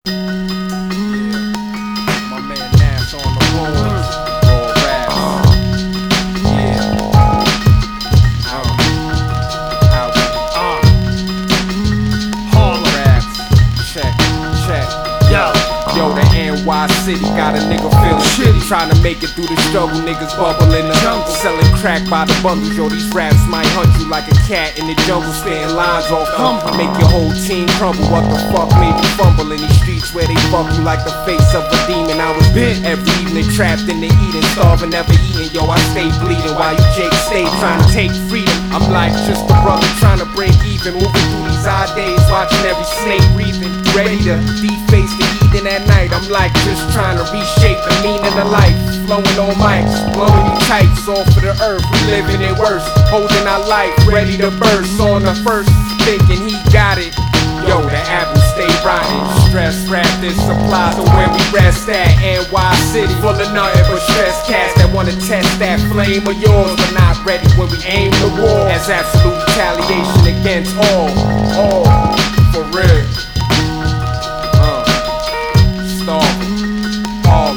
My man Nas on the boards. Raw raps. Hard raps. Check. Yo, the NY City got a nigga feeling shitty. Trying to make it through the struggle, niggas bubble in the jungle. Selling crack by the bundles, yo, these raps might hunt you like a cat in the jungle. Staying lines off humble, make your whole team crumble. What the fuck made you fumble in these streets where they fuck you like the face of a demon? I was bit every evening, trapped in the eating, starving, never eating. Yo, I stay bleeding while you Jake stay trying to take freedom. I'm like just a brother trying to break even, moving through these odd days, watching every snake breathing, ready to deface the heathen at night. I'm like just trying to reshape the meaning of life, flowing on mics, blowing you tights off of the earth. We living it worse, holding our life, ready to burst on the first, thinking he got it. Yo, the apple stay rotten. Stress rap, this applies to where we rest at. NY City, full of nothing but stress cats that wanna test that flame of yours, but not ready when we aim the war. As absolute retaliation against all, for real. Starving, all.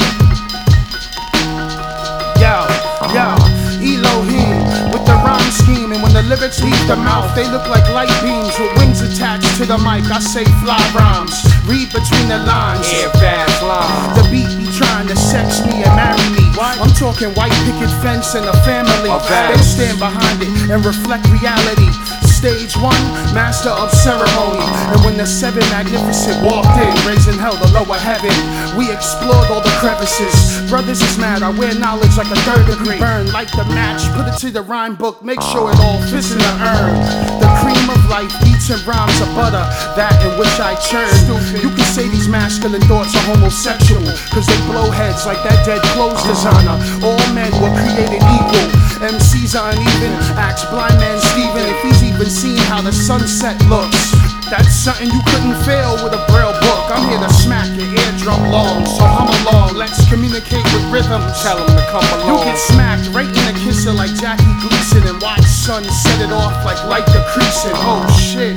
Yo, Elohim with the rhyme scheme, and when the lyrics leave the mouth, they look like light beams with wings attached to the mic. I say fly rhymes, read between the lines. Yeah, fast lines. The beat be trying to sex me and marry me. I'm talking white picket fence and a family. They stand behind it and reflect reality. Stage one, master of ceremony. And when the seven magnificent walked in, raising hell to lower heaven, we explored all the crevices. Brothers is mad, I wear knowledge like a third degree. Burn like the match, put it to the rhyme book, make sure it all fits in the urn. The cream of life, beats and rhymes of butter, that in which I churn. You can say these masculine thoughts are homosexual, cause they blow heads like that dead clothes designer. All men were created equal. MCs are uneven, ask blind man Steven if he's even seen how the sunset looks. That's something you couldn't fail with a braille book. I'm here to smack your eardrum long, so hum along, let's communicate with rhythms. Tell him to come along. You get smacked right in the kisser like Jackie Gleason, and watch sun set it off like light decreasing. Oh shit.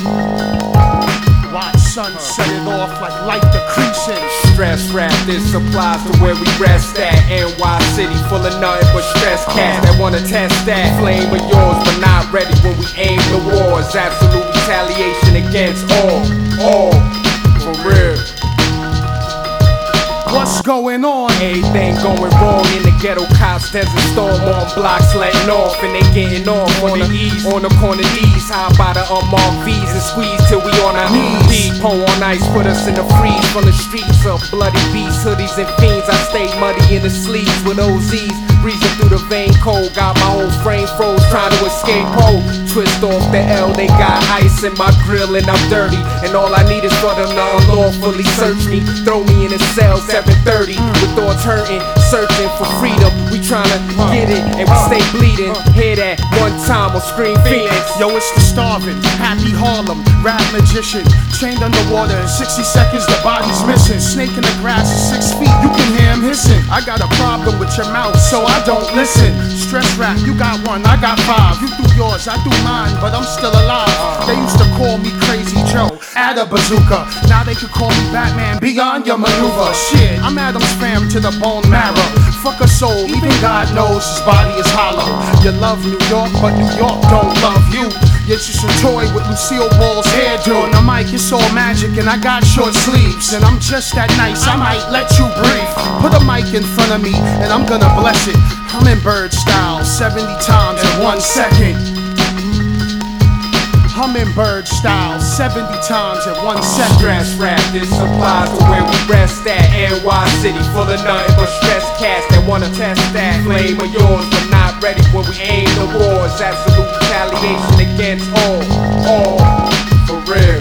Watch sun set it off like light decreasing. Stress rap, this applies to where we rest at. NY City, full of nothing but stress cats that wanna test that flame of yours, but not ready when we aim the wars. Absolute retaliation against all, for real. What's going on? Everything going wrong in the ghetto. Cops desert storm on blocks letting off, and they getting off on the ease, on the corner D's. High by the unmarked V's and squeeze till we on our knees. Deep on ice, put us in the freeze from the streets of bloody beasts, hoodies and fiends. I stay muddy in the sleeves with OZs, breezing through the vein cold. Got my whole frame froze trying to escape hole. Twist off the L, they got ice in my grill and I'm dirty, and all I need is for them to unlawfully search me, throw me in a cell 7:30 with thoughts hurting, searching for freedom. We tryna get it and we stay bleeding. Hear that one time on Scream Phoenix. Yo, it's the starving, happy Harlem, rap magician, chained underwater in 60 seconds the body's missing. Snake in the grass is 6 feet, you can hear him hissing. I got a problem with your mouth, so I don't listen. Stress rap, you got one, I got five. You do yours, I do mine, but I'm still alive. They used to call me Crazy Joe, add a bazooka. Now they could call me Batman, beyond your maneuver. Shit, I'm Adam's fam to the bone marrow. Fuck a soul, even God knows his body is hollow. You love New York, but New York don't love you. You're just a toy with Lucille Ball's hairdo. On the mic, it's all magic, and I got short sleeves. And I'm just that nice, I might let you breathe. Put a mic in front of me, and I'm gonna bless it. Hummingbird style, 70 times in 1 second. Hummingbird style, 70 times in 1 second. Stress rap, this applies to where we rest at. NY City, full of nothing but stress cats that wanna test that flame of yours, but not ready when we aim the wars. Absolute retaliation against all, for real.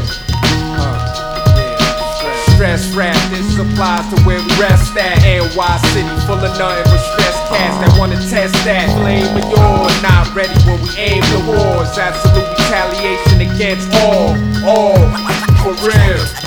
Stress rap, this applies to where we rest at. NY City, full of nothing but stress cats that wanna test that flame of yours, not ready when we aim the wars. Absolute retaliation against all, for real.